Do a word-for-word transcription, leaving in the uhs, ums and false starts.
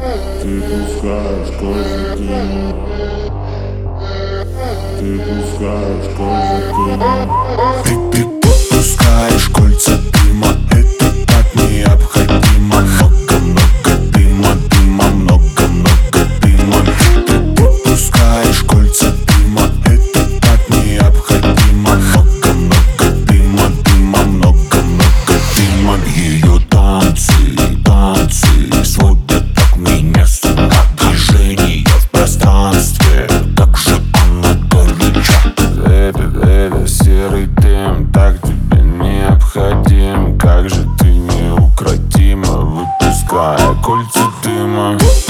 Ты пускаешь кольца дыма. Ты пускаешь кольца дыма. Ты, ты пускаешь кольца дыма. Это так необходимо. Много-много дыма, дыма, много-много дыма. Ты, ты пускаешь кольца дыма. Это так необходимо. Много-много дыма, дыма, много-много дыма. Ее танцы, танцы сводят так меня с ума. Движения в пространстве, как же она горяча. Baby, baby, серый дым так тебе необходим. Как же ты неукротима, выпуская кольца дыма.